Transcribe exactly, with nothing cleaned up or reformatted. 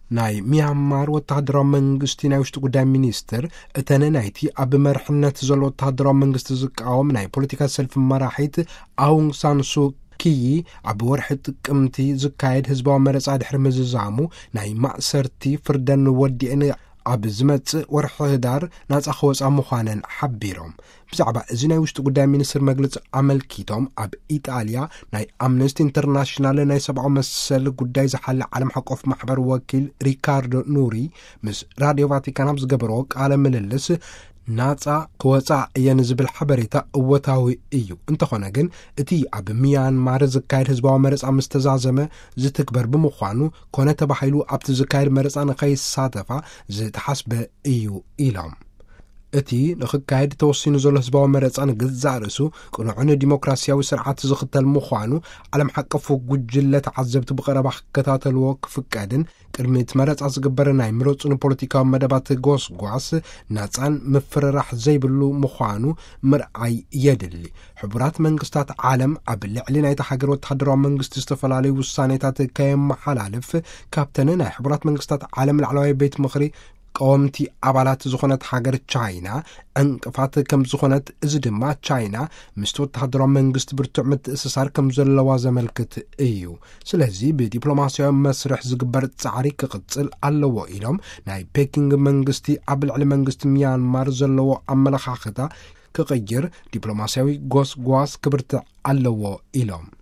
ናይ ሚያንማር ወታደራዊ መንግስቲ ናይ ውሽጢ ጉዳይ ሚኒስትር እተነ ናይቲ ኣብ መርሕነት ዘሎ ወታደራዊ መንግስቲ ዝቃወም ናይ ፖለቲካ ሰልፊ መራሒት አውንግ ሳን ሱ ኪ ኣብ ወርሒ ጥቅምቲ ዝካየድ ህዝባዊ መረፃ ድሕሪ ምዝዛሙ ናይ ማእሰርቲ ፍርደን ወዲእን ኣብ ዝመጽእ ወርሒ ህዳር ናጻ ኸወጻ ምዃነን ሓቢሮም ብዛዕባ እዚ ናይ ውሽጢ ጉዳይ ሚኒስትር መግለጺ ኣመልኪቶም ኣብ ኢጣልያ ናይ ኣምነስቲ ኢንተርናሽናል ናይ ሰብዓዊ መሰል ጉዳይ ዝሓለ ዓለም ሓቆፍ ማሕበር ወኪል ሪካርዶ ኑሪ ምስ ራድዮ ቫቲካን ኣብ ዝገበሮ ቃለ ምልልስ ናጻ ክወጻእ እየን ዝብል ሓበሬታ እወታዊ እዩ እንተኾነ ግን እቲ ኣብ ሚያንማር ዝካየድ ህዝባዊ መረፃ ምስተዛዘመ ዝትግበር ብምዃኑ ኮነ ተባሂሉ ኣብቲ ዝካየድ መረፃ ንኸይሳተፋ ዝተሓስበ እዩ ኢሎም እቲ ንኽካየድ ተወሲኑ ዘሎ ህዝባዊ መረፃ ንግዛእ ርእሱ ቅኑዕን ዲሞክራሲያዊ ስርዓት ዝኽተል ምዃኑ ዓለም ሓቀፉ ጉጅለ ተዓዘብቲ ብቐረባ ክከታተልዎ ክፍቀድን ቅድሚ እቲ መረፃ ዝግበር ናይ ምረፁን ፖለቲካዊ መደባት ጎስጓስ ናፃን ምፍርራሕ ዘይብሉ ምዃኑ ምርኣይ የድሊ ሕቡራት መንግስታት ዓለም ኣብ ልዕሊ ናይቲ ሃገር ወተሃደራዊ መንግስቲ ዝተፈላለዩ ውሳኔታት ከየመሓላልፍ ካብተን ናይ ሕቡራት መንግስታት ዓለም ላዕለዋይ ቤት ምኽሪ ቀወምቲ ኣባላት ዝኾነት ሃገር ቻይና እንቅፋት ከም ዝኾነት እዚ ድማ ቻይና ምስቲ ወተሃደራዊ መንግስቲ ብርቱዕ ምትእስሳር ከም ዘለዋ ዘመልክት እዩ ስለዚ ብዲፕሎማስያዊ መስርሕ ዝግበር ጻዕሪ ክቕጽል ኣለዎ ኢሎም ናይ ፔኪንግ መንግስቲ ኣብ ልዕሊ መንግስቲ ሚያንማር ዘለዎ ኣመለኻኽታ ክቕይር ዲፕሎማስያዊ ጎስጓስ ክብርትዕ ኣለዎ ኢሎም